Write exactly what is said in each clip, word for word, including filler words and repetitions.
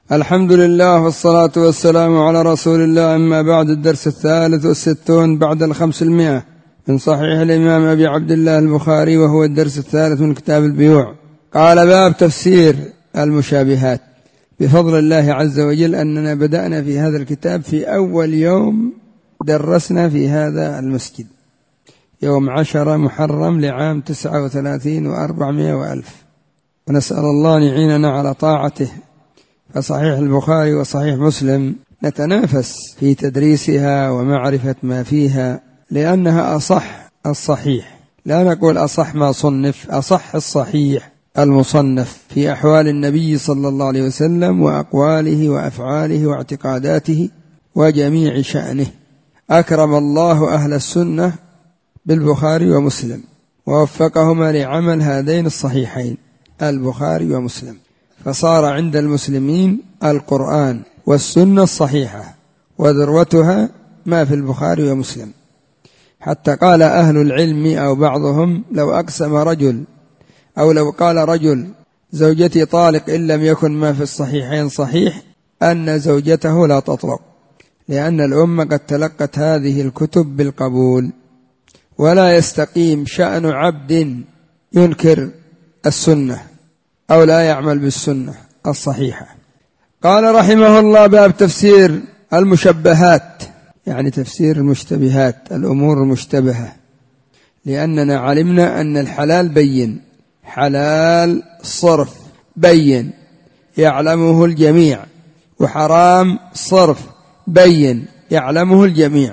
الحمد لله والصلاة والسلام على رسول الله. أما بعد، الدرس الثالث والستون بعد الخمس المئة من صحيح الإمام أبي عبد الله البخاري، وهو الدرس الثالث من كتاب البيوع. قال: باب تفسير المشابهات. بفضل الله عز وجل أننا بدأنا في هذا الكتاب في أول يوم درسنا في هذا المسجد، يوم عشرة محرم لعام تسعة وثلاثين وأربعمائة وألف، ونسأل الله أن يعيننا على طاعته. فصحيح البخاري وصحيح مسلم نتنافس في تدريسها ومعرفة ما فيها، لأنها أصح الصحيح، لا نقول أصح ما صنف، أصح الصحيح المصنف في أحوال النبي صلى الله عليه وسلم وأقواله وأفعاله واعتقاداته وجميع شأنه. أكرم الله أهل السنة بالبخاري ومسلم، ووفقهما لعمل هذين الصحيحين البخاري ومسلم، فصار عند المسلمين القرآن والسنة الصحيحة، وذروتها ما في البخاري ومسلم. حتى قال أهل العلم أو بعضهم: لو أقسم رجل أو لو قال رجل زوجتي طالق إن لم يكن ما في الصحيحين صحيح، أن زوجته لا تطلق، لأن الأمة قد تلقت هذه الكتب بالقبول، ولا يستقيم شأن عبد ينكر السنة أو لا يعمل بالسنة الصحيحة. قال رحمه الله: باب تفسير المشبهات، يعني تفسير المشتبهات، الأمور المشتبهة، لأننا علمنا أن الحلال بين، حلال صرف بين يعلمه الجميع، وحرام صرف بين يعلمه الجميع،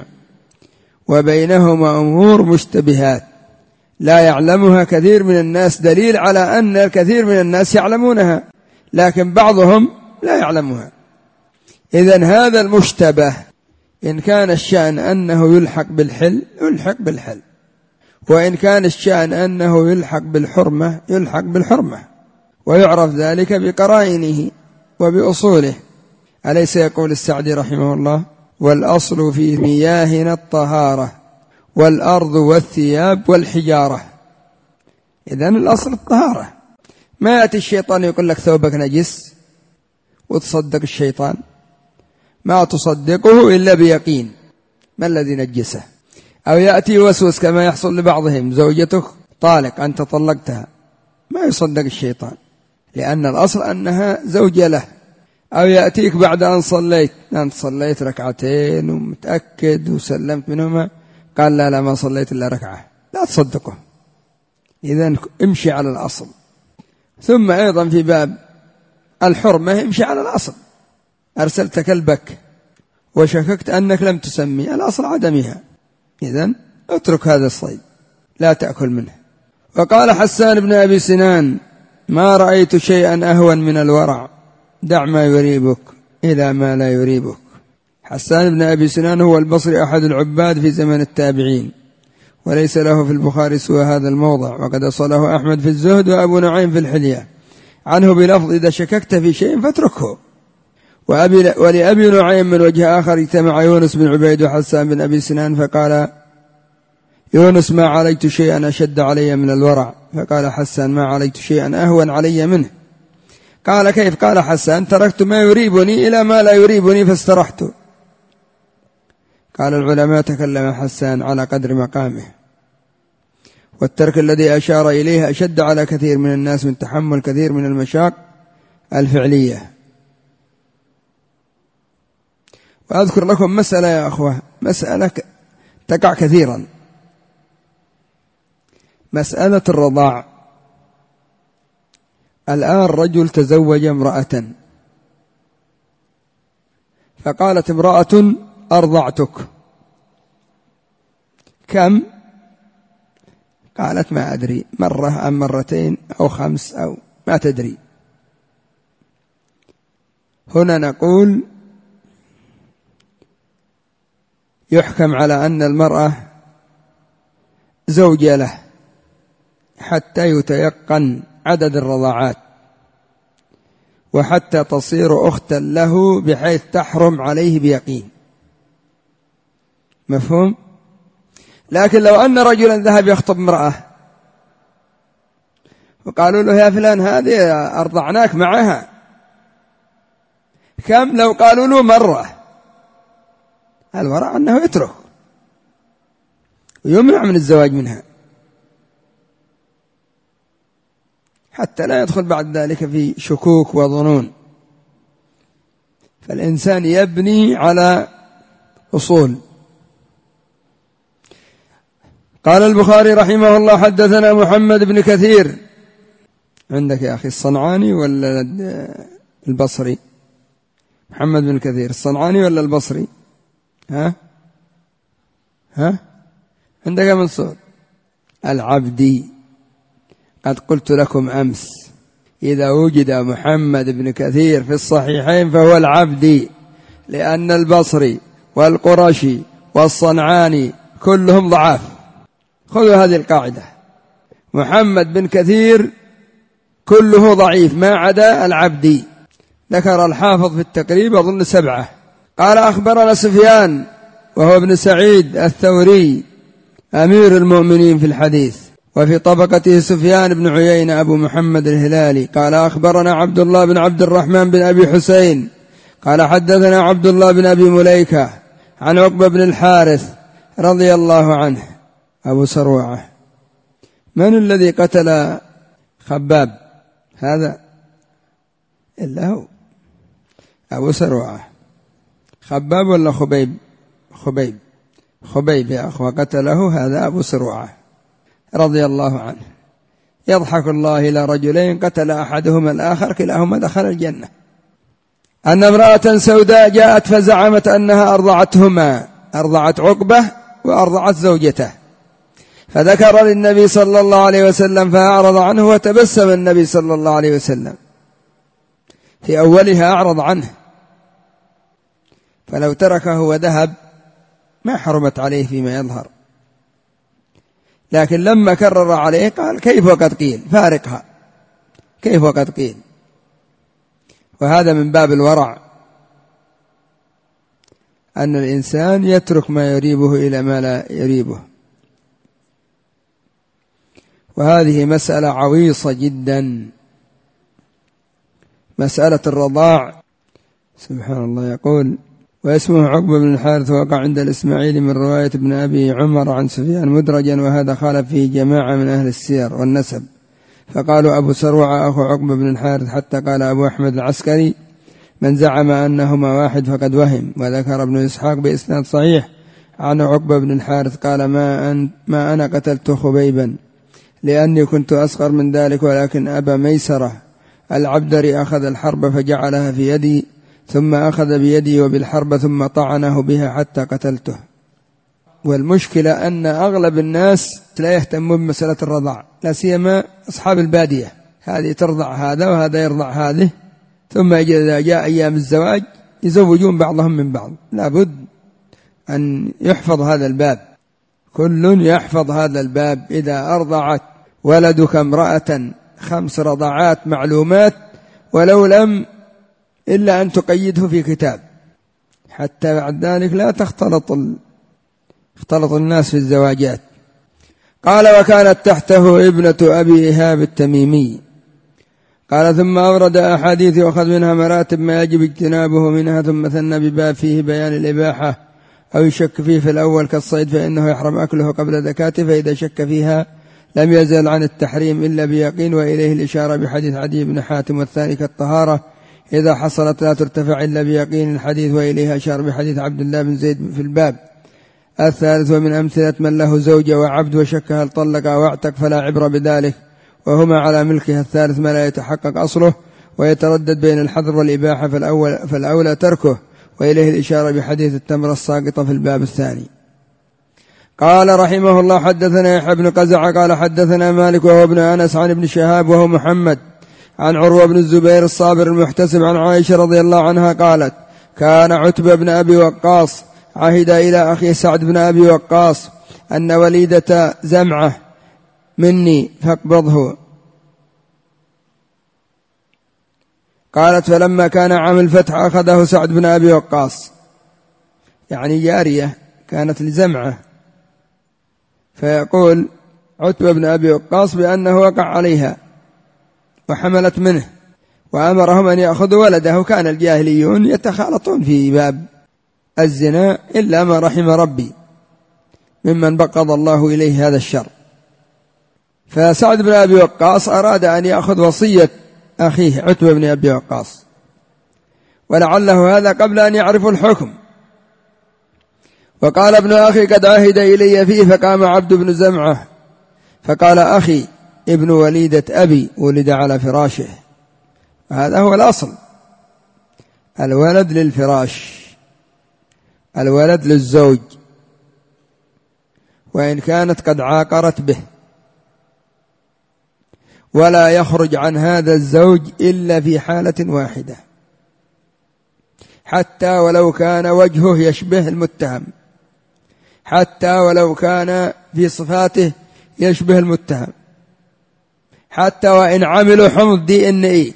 وبينهما أمور مشتبهات لا يعلمها كثير من الناس، دليل على أن الكثير من الناس يعلمونها لكن بعضهم لا يعلمها. إذن هذا المشتبه إن كان الشأن أنه يلحق بالحل يلحق بالحل، وإن كان الشأن أنه يلحق بالحرمة يلحق بالحرمة، ويعرف ذلك بقرائنه وبأصوله. أليس يقول السعدي رحمه الله: والأصل في مياهنا الطهارة والأرض والثياب والحجارة. إذن الأصل الطهارة. ما يأتي الشيطان يقول لك ثوبك نجس وتصدق الشيطان، ما تصدقه إلا بيقين ما الذي نجسه. أو يأتي وسوس كما يحصل لبعضهم: زوجتك طالق أنت طلقتها، ما يصدق الشيطان، لأن الأصل أنها زوجة له. أو يأتيك بعد أن صليت، أنت صليت ركعتين ومتأكد وسلمت منهما، قال: لا لا ما صليت إلا ركعة، لا تصدقه. إذن امشي على الأصل. ثم أيضا في باب الحرمة امشي على الأصل. أرسلت كلبك وشككت أنك لم تسمي، الأصل عدمها، إذن اترك هذا الصيد، لا تأكل منه. وقال حسان بن أبي سنان: ما رأيت شيئا أهون من الورع، دع ما يريبك إلى ما لا يريبك. حسان بن أبي سنان هو البصري، أحد العباد في زمن التابعين، وليس له في البخاري سوى هذا الموضع، وقد أصله أحمد في الزهد وأبو نعيم في الحلية عنه بلفظ: إذا شككت في شيء فاتركه. وأبي ولأبي نعيم من وجه آخر: اجتمع يونس بن عبيد وحسان بن أبي سنان فقال يونس: ما عليت شيئا أشد علي من الورع. فقال حسان: ما عليت شيئا أهون علي منه. قال: كيف؟ قال حسان: تركت ما يريبني إلى ما لا يريبني فاسترحت. قال العلماء: تكلم حسان على قدر مقامه، والترك الذي أشار إليه أشد على كثير من الناس من تحمل كثير من المشاق الفعلية. وأذكر لكم مسألة يا أخوة، مسألة تقع كثيرا، مسألة الرضاع. الآن رجل تزوج امرأة، فقالت امرأة: أرضعتك. كم؟ قالت: ما أدري، مرة أم مرتين أو خمس أو ما تدري. هنا نقول يحكم على أن المرأة زوجة له حتى يتيقن عدد الرضاعات، وحتى تصير أختا له بحيث تحرم عليه بيقين. مفهوم؟ لكن لو أن رجلا ذهب يخطب امرأة وقالوا له: يا فلان هذه أرضعناك معها، كم لو قالوا له مرة. الورع أنه يترك ويمنع من الزواج منها حتى لا يدخل بعد ذلك في شكوك وظنون. فالإنسان يبني على أصول. قال البخاري رحمه الله حدثنا محمد بن كثير. عندك يا أخي الصنعاني ولا البصري؟ محمد بن كثير الصنعاني ولا البصري؟ ها ها عندك يا منصور؟ العبدي. قد قلت لكم أمس إذا وجد محمد بن كثير في الصحيحين فهو العبدي، لأن البصري والقرشي والصنعاني كلهم ضعاف. خذوا هذه القاعدة، محمد بن كثير كله ضعيف ما عدا العبدي. ذكر الحافظ في التقريب أظن سبعة. قال أخبرنا سفيان وهو ابن سعيد الثوري أمير المؤمنين في الحديث، وفي طبقته سفيان بن عيينة أبو محمد الهلالي. قال أخبرنا عبد الله بن عبد الرحمن بن أبي حسين قال حدثنا عبد الله بن أبي مليكة عن عقبة بن الحارث رضي الله عنه أبو سروعة. من الذي قتل خباب؟ هذا إلا هو أبو سروعة. خباب ولا خبيب؟ خبيب خبيب يا أخوة قتله هذا أبو سروعة رضي الله عنه. يضحك الله إلى رجلين قتل أحدهما الآخر كلاهما دخل الجنة. أن امرأة سوداء جاءت فزعمت أنها أرضعتهما، أرضعت عقبة وأرضعت زوجته، فذكر للنبي صلى الله عليه وسلم فأعرض عنه، وتبسم النبي صلى الله عليه وسلم. في أولها أعرض عنه، فلو تركه وذهب ما حرمت عليه فيما يظهر، لكن لما كرر عليه قال كيف وقد قيل، فارقها كيف وقد قيل. وهذا من باب الورع، أن الإنسان يترك ما يريبه إلى ما لا يريبه. وهذه مسألة عويصة جدا، مسألة الرضاع. سبحان الله. يقول واسمه عقبة بن الحارث، وقع عند الإسماعيلي من رواية ابن أبي عمر عن سفيان مدرجا، وهذا خالف فيه جماعة من أهل السير والنسب، فقالوا أبو سروعة أخو عقبة بن الحارث، حتى قال أبو أحمد العسكري من زعم أنهما واحد فقد وهم. وذكر ابن إسحاق بإسناد صحيح عن عقبة بن الحارث قال ما, أن ما أنا قتلت خبيبا لأني كنت أصغر من ذلك، ولكن أبا ميسرة العبدري أخذ الحرب فجعلها في يدي، ثم أخذ بيدي وبالحرب ثم طعنه بها حتى قتلته. والمشكلة أن أغلب الناس لا يهتمون بمسألة الرضاع، لا سيما أصحاب البادية، هذه ترضع هذا وهذا يرضع هذه، ثم إذا جاء أيام الزواج يزوجون بعضهم من بعض. لابد أن يحفظ هذا الباب، كل يحفظ هذا الباب. إذا أرضعت ولدك امرأة خمس رضعات معلومات، ولو لم إلا أن تقيده في كتاب، حتى بعد ذلك لا تختلط ال... اختلط الناس في الزواجات. قال وكانت تحته ابنة أبي إيهاب التميمي. قال ثم أورد أحاديث وأخذ منها مراتب ما يجب اجتنابه منها، ثم ثنى بباب فيه بيان الإباحة أو يشك فيه في الأول كالصيد فإنه يحرم أكله قبل زكاته، فإذا شك فيها لم يزل عن التحريم إلا بيقين، وإليه الإشارة بحديث عدي بن حاتم. والثاني كالطهارة إذا حصلت لا ترتفع إلا بيقين الحديث، وإليه أشار بحديث عبد الله بن زيد في الباب. الثالث ومن أمثلة من له زوجة وعبد وشك هل طلق أو اعتق فلا عبر بذلك، وهما على ملكها. الثالث ما لا يتحقق أصله ويتردد بين الحظر والإباحة فالأول فالأولى تركه، وإليه الإشارة بحديث التمر الساقطة في الباب الثاني. قال رحمه الله حدثنا يحيى بن قزعة قال حدثنا مالك وهو ابن أنس عن ابن شهاب وهو محمد عن عروة بن الزبير الصابر المحتسب عن عائشة رضي الله عنها قالت كان عتبة بن أبي وقاص عهد إلى أخي سعد بن أبي وقاص أن وليدة زمعة مني فاقبضه. قالت فلما كان عام الفتح أخذه سعد بن أبي وقاص، يعني جارية كانت لزمعة، فيقول عتبة بن أبي وقاص بأنه وقع عليها وحملت منه، وأمرهم أن يأخذوا ولده. كان الجاهليون يتخالطون في باب الزنا إلا ما رحم ربي ممن بقض الله إليه هذا الشر. فسعد بن أبي وقاص أراد أن يأخذ وصية أخيه عتبة بن أبي وقاص، ولعله هذا قبل أن يعرفوا الحكم. وقال ابن أخي قد عهد إلي فيه، فقام عبد بن زمعة فقال أخي ابن وليدة أبي ولد على فراشه. هذا هو الأصل، الولد للفراش، الولد للزوج، وإن كانت قد عاقرت به، ولا يخرج عن هذا الزوج إلا في حالة واحدة، حتى ولو كان وجهه يشبه المتهم، حتى ولو كان في صفاته يشبه المتهم، حتى وإن عملوا حمض دي ان اي،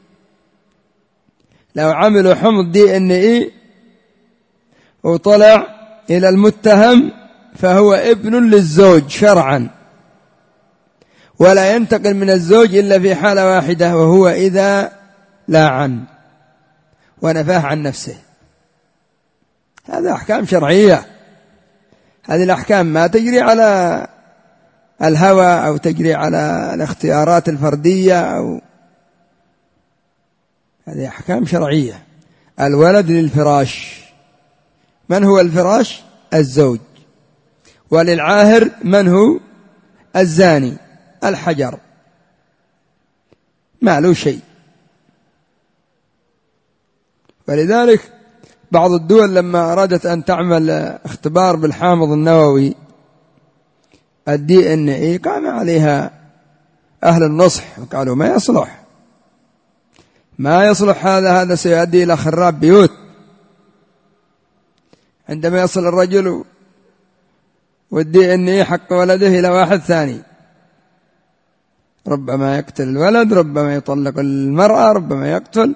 لو عملوا حمض دي ان اي وطلع إلى المتهم فهو ابن للزوج شرعا، ولا ينتقل من الزوج إلا في حالة واحدة، وهو إذا لاعن ونفاه عن نفسه. هذا أحكام شرعية، هذه الأحكام ما تجري على الهوى أو تجري على الاختيارات الفردية، أو هذه أحكام شرعية. الولد للفراش، من هو الفراش؟ الزوج. وللعاهر من هو؟ الزاني، الحجر، ما له شيء. ولذلك بعض الدول لما أرادت أن تعمل اختبار بالحامض النووي الدي ان اي قام عليها أهل النصح وقالوا ما يصلح، ما يصلح هذا، هذا سيؤدي إلى خراب بيوت. عندما يصل الرجل والدي ان اي حق ولده إلى واحد ثاني، ربما يقتل الولد، ربما يطلق المرأة، ربما يقتل.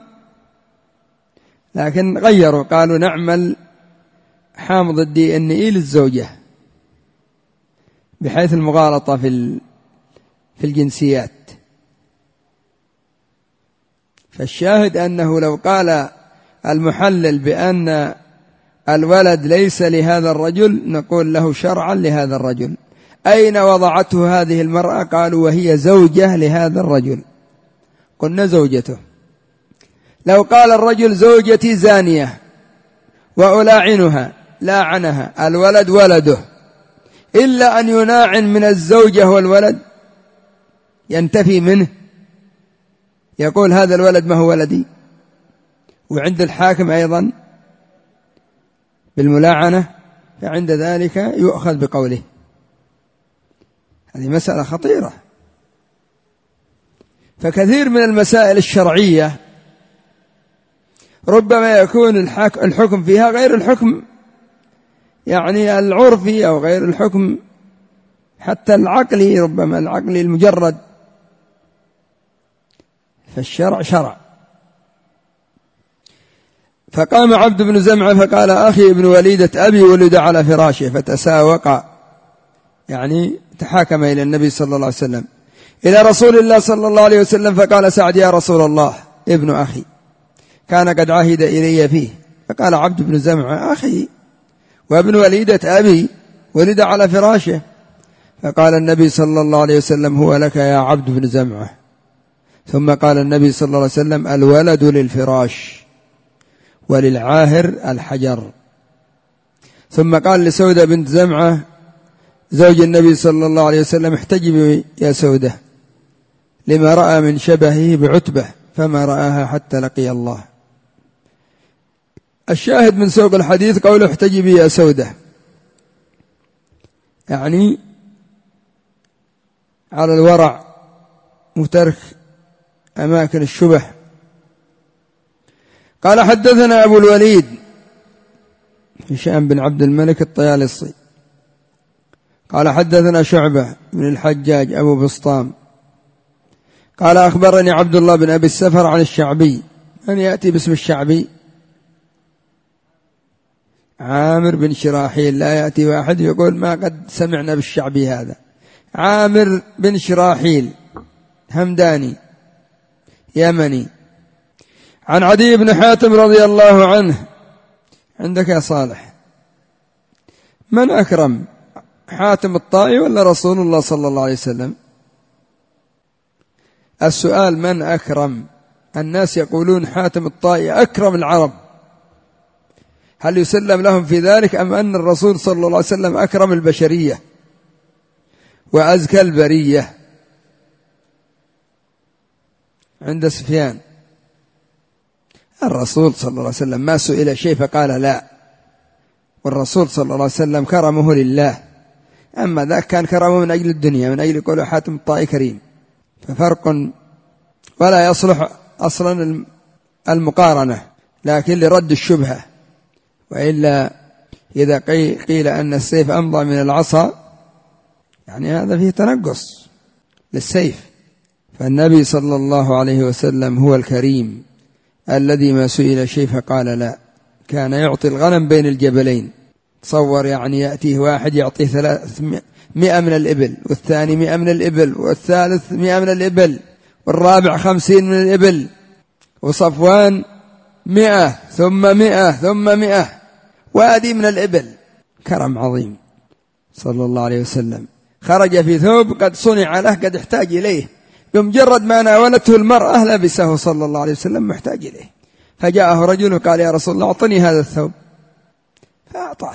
لكن غيروا، قالوا نعمل حامض الدي ان اي للزوجة بحيث المغالطة في في الجنسيات. فالشاهد أنه لو قال المحلل بأن الولد ليس لهذا الرجل، نقول له شرعا لهذا الرجل. أين وضعته هذه المرأة؟ قالوا وهي زوجة لهذا الرجل، قلنا زوجته. لو قال الرجل زوجتي زانية وألاعنها، لاعنها، الولد ولده، إلا أن يناعن من الزوجة والولد ينتفي منه، يقول هذا الولد ما هو ولدي، وعند الحاكم أيضا بالملاعنة، فعند ذلك يؤخذ بقوله. هذه مسألة خطيرة. فكثير من المسائل الشرعية ربما يكون الحكم فيها غير الحكم يعني العرفي، أو غير الحكم حتى العقلي، ربما العقلي المجرد. فالشرع شرع. فقام عبد بن زمعة فقال أخي ابن وليدة أبي ولد على فراشه، فتساوق، يعني تحاكم إلى النبي صلى الله عليه وسلم، إلى رسول الله صلى الله عليه وسلم. فقال سعد يا رسول الله ابن أخي كان قد عهد إلي فيه. فقال عبد بن زمعة أخي وابن وليدة أبي ولد على فراشه. فقال النبي صلى الله عليه وسلم هو لك يا عبد بن زمعة. ثم قال النبي صلى الله عليه وسلم الولد للفراش وللعاهر الحجر. ثم قال لسودة بنت زمعة زوج النبي صلى الله عليه وسلم احتجبي يا سودة، لما رأى من شبهه بعتبة فما رآها حتى لقي الله. الشاهد من سوق الحديث قوله احتجبي يا سودة، يعني على الورع وترك أماكن الشبه. قال حدثنا أبو الوليد هشام بن عبد الملك الطيالسي قال حدثنا شعبة بن الحجاج أبو بسطام قال أخبرني عبد الله بن أبي السفر عن الشعبي. من يأتي باسم الشعبي؟ عامر بن شراحيل. لا يأتي واحد يقول ما قد سمعنا بالشعبي هذا. عامر بن شراحيل همداني يمني عن عدي بن حاتم رضي الله عنه. عندك يا صالح من أكرم، حاتم الطائي ولا رسول الله صلى الله عليه وسلم؟ السؤال من أكرم. الناس يقولون حاتم الطائي أكرم العرب، هل يسلم لهم في ذلك أم أن الرسول صلى الله عليه وسلم أكرم البشرية وأزكى البرية؟ عند سفيان الرسول صلى الله عليه وسلم ما سئل شيء فقال لا، والرسول صلى الله عليه وسلم كرمه لله، أما ذاك كان كرمه من أجل الدنيا، من أجل يقولوا حاتم الطائي كريم، ففرق ولا يصلح أصلا المقارنة، لكن لرد الشبهة. وإلا إذا قيل أن السيف أمضى من العصا يعني هذا فيه تنقص للسيف. فالنبي صلى الله عليه وسلم هو الكريم الذي ما سئل شيء فقال لا. كان يعطي الغنم بين الجبلين، تصور يعني يأتيه واحد يعطيه ثلاثمائة من الإبل، والثاني مئة من الإبل، والثالث مئة من الإبل، والرابع خمسين من الإبل، وصفوان مئة ثم مئة ثم مئة، وادي من الإبل. كرم عظيم صلى الله عليه وسلم. خرج في ثوب قد صنع له قد احتاج إليه، بمجرد ما ناولته المرأة لبسه صلى الله عليه وسلم محتاج إليه، فجاءه رجل قال يا رسول الله أعطني هذا الثوب، فأعطاه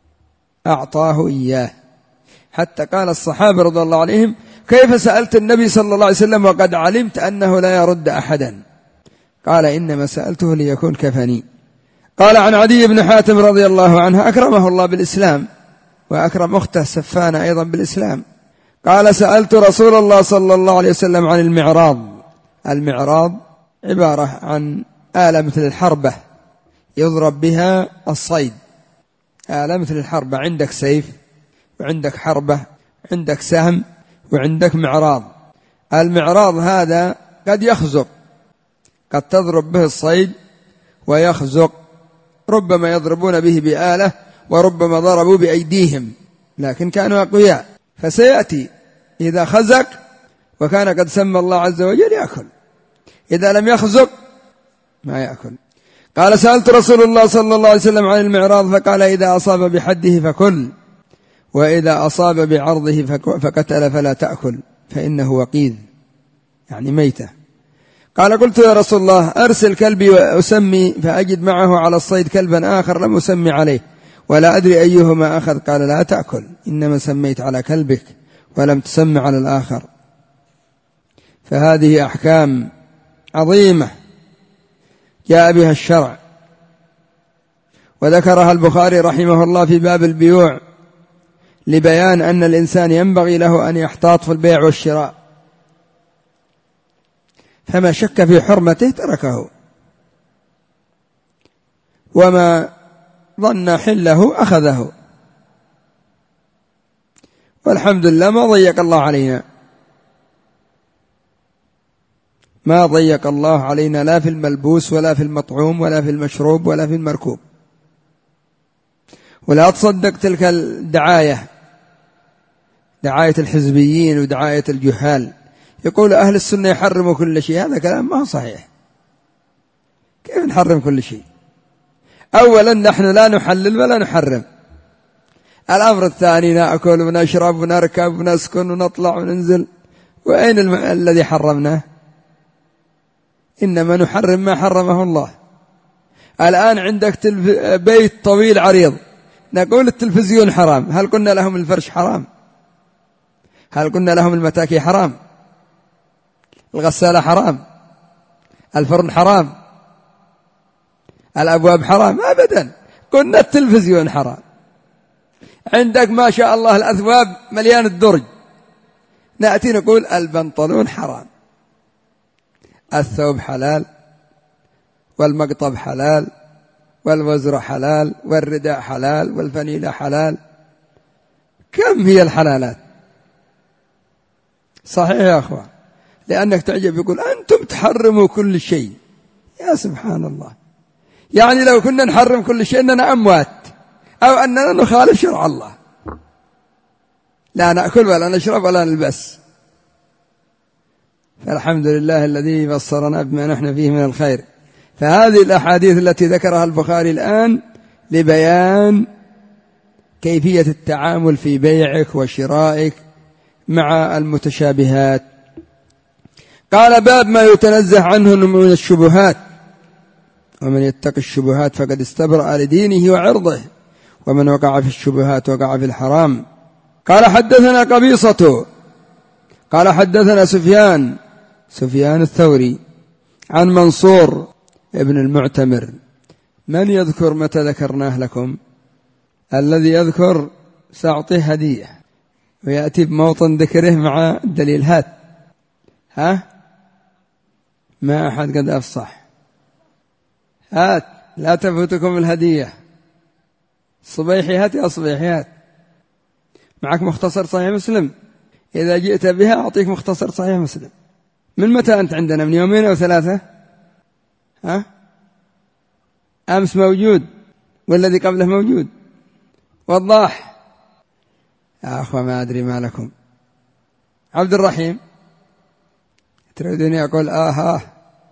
أعطاه إياه. حتى قال الصحابة رضي الله عليهم كيف سألت النبي صلى الله عليه وسلم وقد علمت أنه لا يرد أحدا؟ قال إنما سألته ليكون كفني. قال عن عدي بن حاتم رضي الله عنه أكرمه الله بالإسلام، وأكرم أخته سفانة أيضا بالإسلام. قال سألت رسول الله صلى الله عليه وسلم عن المعراض. المعراض عبارة عن آلة مثل الحربة يضرب بها الصيد، آلة مثل الحربة، عندك سيف وعندك حربة، عندك سهم وعندك معراض. المعراض هذا قد يخزق، قد تضرب به الصيد ويخزق، ربما يضربون به بآلة وربما ضربوا بأيديهم، لكن كانوا أقوياء. فسيأتي إذا خزق وكان قد سمى الله عز وجل يأكل، إذا لم يخزق ما يأكل. قال سألت رسول الله صلى الله عليه وسلم عن المعراض فقال إذا أصاب بحده فكل، وإذا أصاب بعرضه فقتل فلا تأكل فإنه وقيذ يعني ميتة. قال قلت يا رسول الله أرسل كلبي وأسمي فأجد معه على الصيد كلبا آخر لم أسمي عليه ولا أدري أيهما أخذ. قال لا تأكل، إنما سميت على كلبك ولم تسمي على الآخر. فهذه أحكام عظيمة جاء بها الشرع، وذكرها البخاري رحمه الله في باب البيوع لبيان أن الإنسان ينبغي له أن يحتاط في البيع والشراء، فما شك في حرمته تركه، وما ظن حله أخذه، والحمد لله ما ضيق الله علينا، ما ضيق الله علينا لا في الملبوس ولا في المطعوم ولا في المشروب ولا في المركوب. ولا تصدق تلك الدعاية، دعاية الحزبيين ودعاية الجهال، يقول أهل السنة يحرموا كل شيء، هذا كلام ما هو صحيح. كيف نحرم كل شيء؟ أولا نحن لا نحلل ولا نحرم. الأمر الثاني نأكل ونشرب ونركب ونسكن ونطلع وننزل، وأين الم... الذي حرمناه؟ إنما نحرم ما حرمه الله. الآن عندك تلف... بيت طويل عريض، نقول التلفزيون حرام، هل قلنا لهم الفرش حرام؟ هل قلنا لهم المتاكي حرام؟ الغسالة حرام؟ الفرن حرام؟ الأبواب حرام؟ أبدا، قلنا التلفزيون حرام. عندك ما شاء الله الأثواب مليان الدرج، نأتي نقول البنطلون حرام. الثوب حلال، والمقطب حلال، والوزر حلال، والرداء حلال، والفنيلة حلال. كم هي الحلالات؟ صحيح يا أخوة، لأنك تعجب يقول أنتم تحرموا كل شيء. يا سبحان الله، يعني لو كنا نحرم كل شيء أننا أموات أو أننا نخالف شرع الله، لا نأكل ولا نشرب ولا نلبس. فالحمد لله الذي بصرنا بما نحن فيه من الخير. فهذه الأحاديث التي ذكرها البخاري الآن لبيان كيفية التعامل في بيعك وشرائك مع المتشابهات. قال: باب ما يتنزه عنه من الشبهات، ومن يتق الشبهات فقد استبرأ لدينه وعرضه، ومن وقع في الشبهات وقع في الحرام. قال: حدثنا قبيصة قال حدثنا سفيان سفيان الثوري عن منصور ابن المعتمر. من يذكر متى ذكرناه لكم؟ الذي يذكر سأعطيه هدية، ويأتي بموطن ذكره مع الدليل. هات ها ما أحد قد أفصح. هات لا تفوتكم الهدية. صبيحي هات يا صبيحي هات. معك مختصر صحيح مسلم؟ إذا جئت بها أعطيك مختصر صحيح مسلم. من متى أنت عندنا؟ من يومين أو ثلاثة؟ ها أمس موجود والذي قبله موجود. وضاح يا أخوة ما أدري ما لكم. عبد الرحيم تريدني أقول آه آه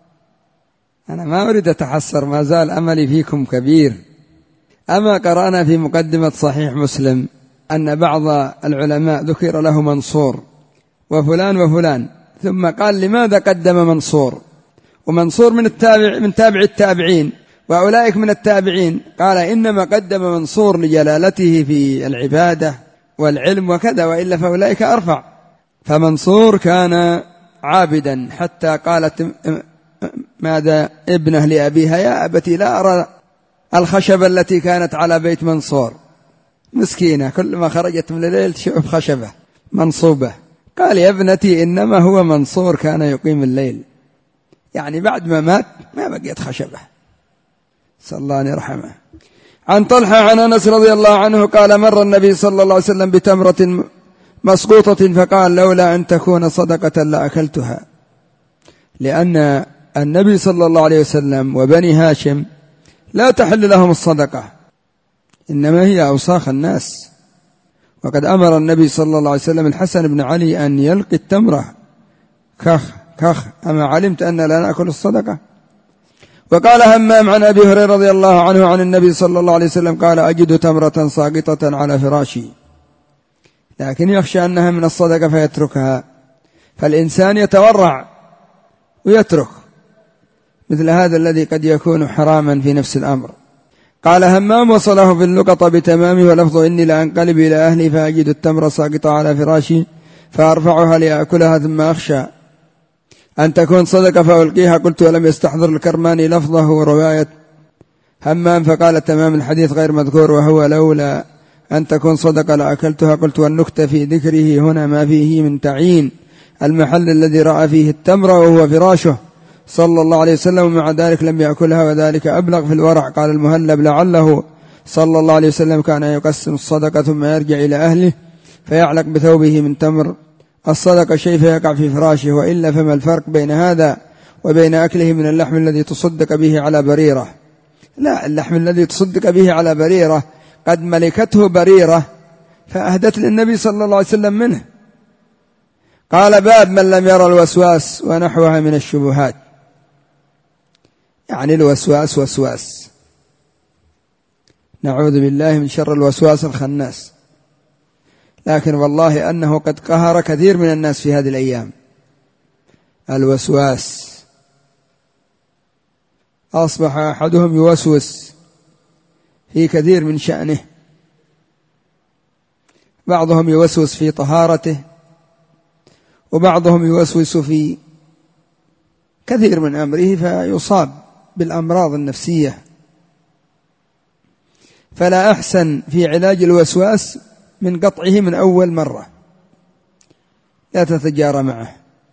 أنا ما أريد أتحسر، ما زال أملي فيكم كبير. أما قرأنا في مقدمة صحيح مسلم أن بعض العلماء ذكر له منصور وفلان وفلان، ثم قال: لماذا قدم منصور؟ ومنصور من التابع من تابع التابعين، وأولئك من التابعين. قال: إنما قدم منصور لجلالته في العبادة والعلم وكذا، وإلا فأولئك أرفع. فمنصور كان عابدا حتى قالت ماذا ابنه لأبيها: يا أبتي لا أرى الخشبة التي كانت على بيت منصور. مسكينة كل ما خرجت من الليل تشوف خشبة منصوبة. قال: يا ابنتي إنما هو منصور كان يقيم الليل، يعني بعد ما مات ما بقيت خشبة، صلى الله أن يرحمه. عن طلحة عن أنس رضي الله عنه قال: مر النبي صلى الله عليه وسلم بتمرة مسقوطة فقال: لولا أن تكون صدقة لأكلتها. لأن النبي صلى الله عليه وسلم وبني هاشم لا تحل لهم الصدقة، إنما هي أوساخ الناس. وقد أمر النبي صلى الله عليه وسلم الحسن بن علي أن يلقي التمرة كخ كخ: أما علمت أن لا نأكل الصدقة؟ وقال همام عن أبي هريرة رضي الله عنه عن النبي صلى الله عليه وسلم قال: أجد تمرة ساقطة على فراشي، لكن يخشى أنها من الصدقة فيتركها. فالإنسان يتورع ويترك مثل هذا الذي قد يكون حراما في نفس الأمر. قال همام: وصله في اللقطة بتمامه، ولفظ: إني لأنقلب إلى أهلي فأجد التمرة ساقطة على فراشي فأرفعها لأكلها ثم أخشى أن تكون صدقة فألقيها. قلت: ولم يستحضر الكرماني لفظه رواية همام، فقال: تمام الحديث غير مذكور، وهو لولا أن تكون صدقة لأكلتها. قلت: والنكتة في ذكره هنا ما فيه من تعيين المحل الذي رأى فيه التمرة وهو فراشه صلى الله عليه وسلم، ومع ذلك لم يأكلها، وذلك أبلغ في الورع. قال المهلب: لعله صلى الله عليه وسلم كان يقسم الصدقة ثم يرجع إلى أهله فيعلق بثوبه من تمر الصدقة شيء فيقع في فراشه، وإلا فما الفرق بين هذا وبين أكله من اللحم الذي تصدق به على بريرة؟ لا، اللحم الذي تصدق به على بريرة قد ملكته بريرة فأهدت للنبي صلى الله عليه وسلم منه. قال: باب من لم يرى الوسواس ونحوها من الشبهات. يعني الوسواس وسواس، نعوذ بالله من شر الوسواس الخناس، لكن والله أنه قد قهر كثير من الناس في هذه الأيام. الوسواس أصبح أحدهم يوسوس في كثير من شأنه، بعضهم يوسوس في طهارته، وبعضهم يوسوس في كثير من أمره فيصاب بالأمراض النفسية. فلا أحسن في علاج الوسواس من قطعه من أول مرة، لا تتجارى معه.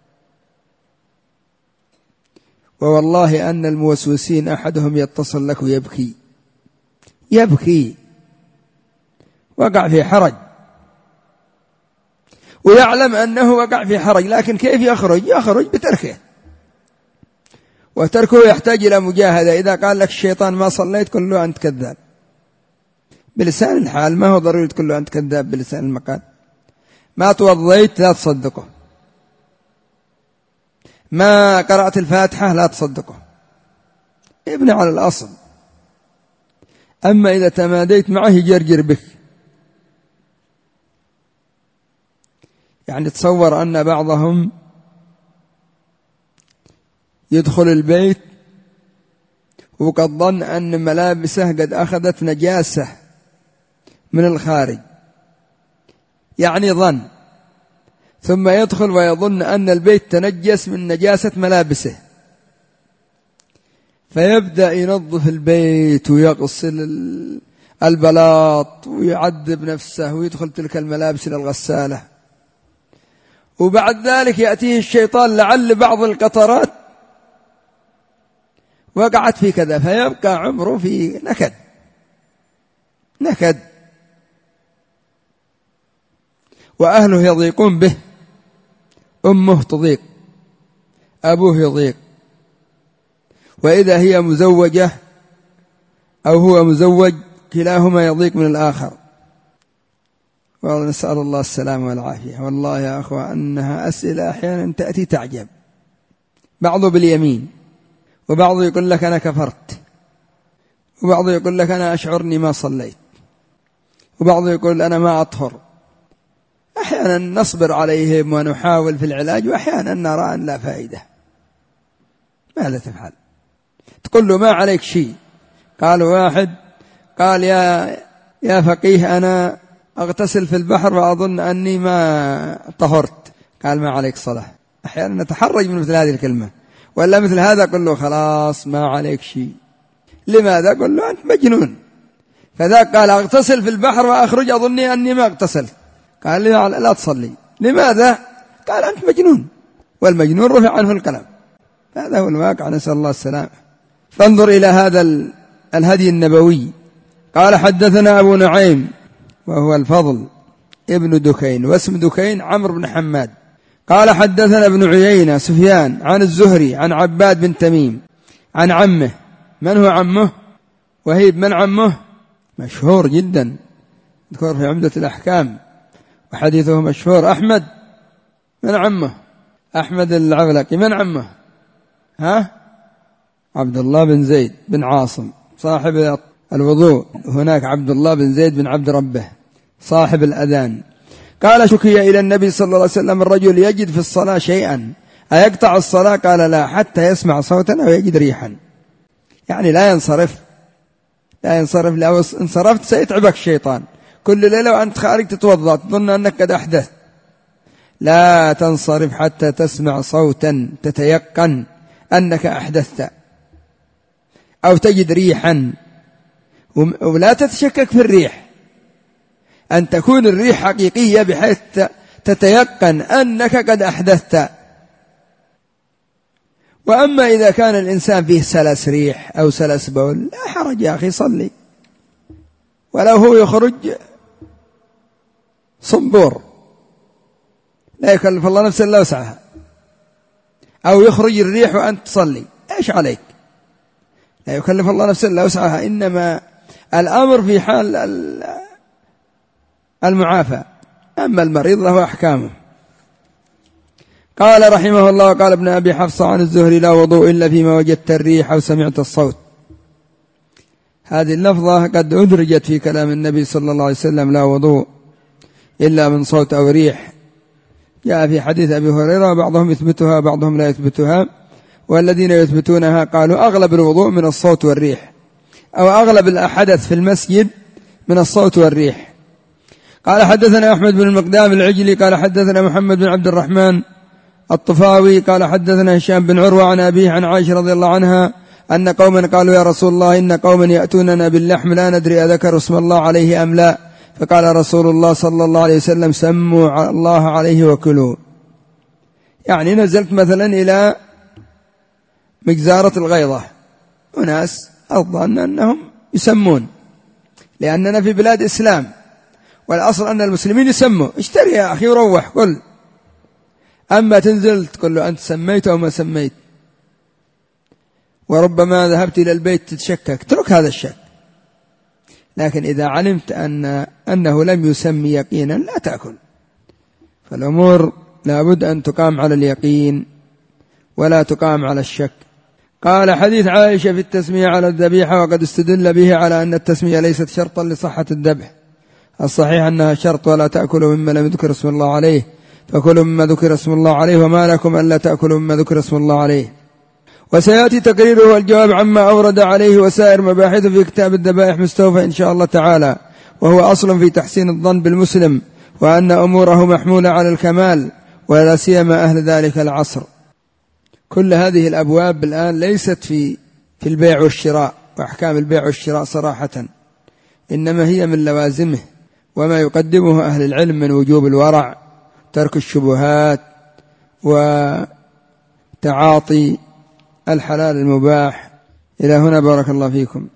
ووالله أن الموسوسين أحدهم يتصل لك ويبكي يبكي وقع في حرج، ويعلم أنه وقع في حرج، لكن كيف يخرج؟ يخرج بتركه، وتركه يحتاج إلى مجاهدة. إذا قال لك الشيطان ما صليت قل له أنت كذاب بلسان الحال، ما هو ضروري تقول له أنت كذاب بلسان المقال. ما توضيت لا تصدقه، ما قرأت الفاتحة لا تصدقه، ابني على الأصل. أما إذا تماديت معه يجرجر بك. يعني تصور أن بعضهم يدخل البيت وقد ظن أن ملابسه قد أخذت نجاسة من الخارج، يعني ظن، ثم يدخل ويظن أن البيت تنجس من نجاسة ملابسه، فيبدأ ينظف البيت ويغسل البلاط ويعذب نفسه ويدخل تلك الملابس إلى الغسالة، وبعد ذلك يأتيه الشيطان لعل بعض القطرات وقعت في كذا، فيبقى عمره في نكد نكد وأهله يضيقون به، أمه تضيق، أبوه يضيق، وإذا هي مزوجة أو هو مزوج كلاهما يضيق من الآخر. ونسأل الله السلامة والعافية. والله يا أخوة أنها أسئلة أحيانا تأتي تعجب، بعضه باليمين، وبعضه يقول لك أنا كفرت، وبعضه يقول لك أنا أشعرني ما صليت، وبعضه يقول أنا ما أطهر. أحيانا نصبر عليهم ونحاول في العلاج، وأحيانا نرى أن لا فائدة. ماذا تفعل؟ تقول له ما عليك شيء. قال واحد قال يا يا فقيه أنا أغتسل في البحر وأظن أني ما طهرت. قال ما عليك صلاة. أحيانا نتحرج من مثل هذه الكلمة، ولا مثل هذا قل له خلاص ما عليك شيء. لماذا؟ قل له أنت مجنون. فذاك قال أغتسل في البحر وأخرج أظني أني ما اغتسلت. قال لي لا تصلي. لماذا؟ قال أنت مجنون، والمجنون رفع عنه القلم. هذا هو الواقع، نسأل الله السلامة. فانظر إلى هذا الهدي النبوي. قال حدثنا أبو نعيم وهو الفضل ابن دكين، واسم دكين عمرو بن حماد. قال حدثنا ابن عيينة سفيان عن الزهري عن عباد بن تميم عن عمه. من هو عمه؟ وهيب. من عمه؟ مشهور جدا، ذكر في عمدة الأحكام وحديثه مشهور. أحمد. من عمه؟ أحمد العبلقي. من عمه؟ ها؟ عبد الله بن زيد بن عاصم صاحب الوضوء. هناك عبد الله بن زيد بن عبد ربه صاحب الأذان. قال شكي إلى النبي صلى الله عليه وسلم الرجل يجد في الصلاة شيئا أيقطع الصلاة؟ قال لا، حتى يسمع صوتا أو يجد ريحا. يعني لا ينصرف لا ينصرف لو انصرفت سيتعبك الشيطان. كل ليلة وأنت خارج تتوضأ تظن أنك قد أحدث، لا تنصرف حتى تسمع صوتا تتيقن أنك أحدثت أو تجد ريحا. ولا تتشكك في الريح، أن تكون الريح حقيقية بحيث تتيقن أنك قد أحدثت. وأما إذا كان الإنسان فيه سلس ريح أو سلس بول لا حرج يا أخي، صلي ولو هو يخرج صنبور، لا يكلف الله نفسا إلا وسعها، أو يخرج الريح وأنت تصلي، إيش عليك؟ لا يكلف الله نفسا إلا وسعها. إنما الأمر في حال المعافى، أما المريض له أحكامه. قال رحمه الله قال ابن أبي حفصة عن الزهري لا وضوء إلا فيما وجدت الريح أو سمعت الصوت. هذه اللفظة قد أدرجت في كلام النبي صلى الله عليه وسلم لا وضوء إلا من صوت أو ريح. جاء في حديث أبي هريرة بعضهم يثبتها بعضهم لا يثبتها، والذين يثبتونها قالوا أغلب الوضوء من الصوت والريح، أو أغلب الحدث في المسجد من الصوت والريح. قال حدثنا أحمد بن المقدام العجلي قال حدثنا محمد بن عبد الرحمن الطفاوي قال حدثنا هشام بن عروة عن أبيه عن عائشة رضي الله عنها أن قوما قالوا يا رسول الله إن قوما يأتوننا باللحم لا ندري أذكر اسم الله عليه أم لا، فقال رسول الله صلى الله عليه وسلم سموا الله عليه وكلوا. يعني نزلت مثلا إلى مجزارة الغيضة، وناس أظن أنهم يسمون، لأننا في بلاد إسلام والأصل أن المسلمين يسموا. اشتري يا أخي وروح قل. أما تنزل تقول له أنت سميت أو ما سميت، وربما ذهبت إلى البيت تتشكك، اترك هذا الشك. لكن إذا علمت أن أنه لم يسمي يقينا لا تأكل. فالأمور لابد أن تقام على اليقين ولا تقام على الشك. قال: حديث عائشة في التسمية على الذبيحة، وقد استدل به على أن التسمية ليست شرطا لصحة الذبح. الصحيح أنها شرط: ولا تأكلوا مما لم يذكر اسم الله عليه، فكلوا مما ذكر اسم الله عليه، وما لكم ألا تأكلوا مما ذكر اسم الله عليه. وسيأتي تقريره والجواب عما أورد عليه وسائر مباحثه في كتاب الذبائح مستوفى إن شاء الله تعالى، وهو أصل في تحسين الظن بالمسلم، وأن أموره محمولة على الكمال، ولا سيما أهل ذلك العصر. كل هذه الأبواب الآن ليست في في البيع والشراء وأحكام البيع والشراء صراحة، إنما هي من لوازمه وما يقدمه أهل العلم من وجوب الورع، ترك الشبهات، وتعاطي الحلال المباح. إلى هنا بارك الله فيكم.